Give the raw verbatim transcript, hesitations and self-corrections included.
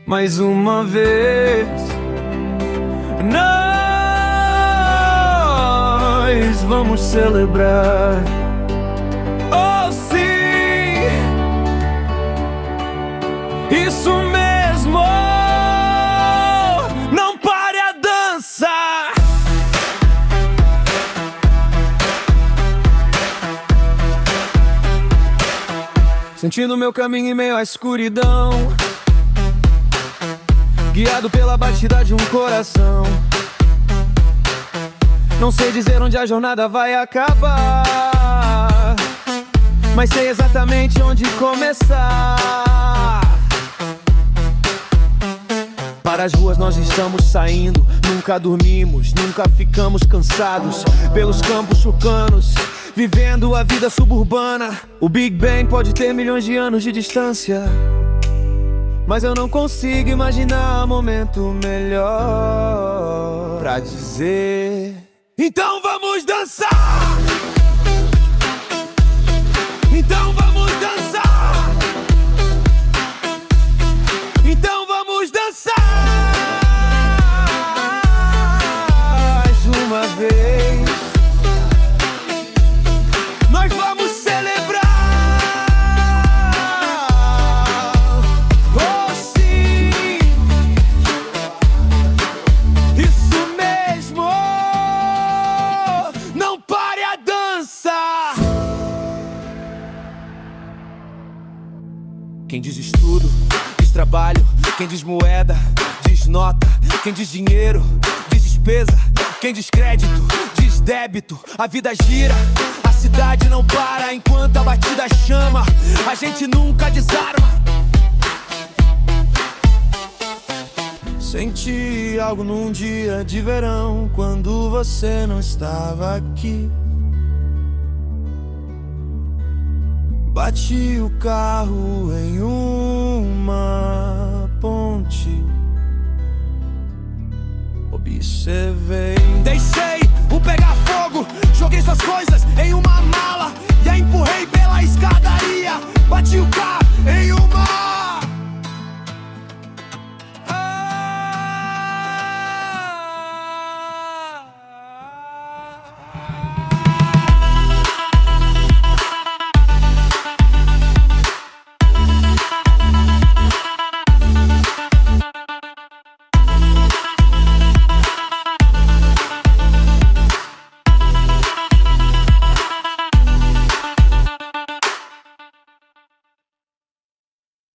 mais uma vez. Nós vamos celebrar. Oh, sim, isso mesmo. Não pare a dança. Sentindo meu caminho em meio à escuridão, guiado pela batida de um coração. Não sei dizer onde a jornada vai acabar, mas sei exatamente onde começar. Para as ruas nós estamos saindo, nunca dormimos, nunca ficamos cansados. Pelos campos chucanos, vivendo a vida suburbana. O Big Bang pode ter milhões de anos de distância, mas eu não consigo imaginar momento melhor pra dizer: então vamos dançar! Então vamos dançar! Então vamos dançar! Mais uma vez. Nós vamos celebrar. Oh, sim, isso mesmo. Não pare a dança. Quem diz estudo, diz trabalho. Quem diz moeda, diz nota. Quem diz dinheiro, diz despesa. Quem diz crédito, diz débito. A vida gira, a cidade não para enquanto a batida chama. A gente nunca desarma. Senti algo num dia de verão, quando você não estava aqui. Bati o carro em uma ponte. Observei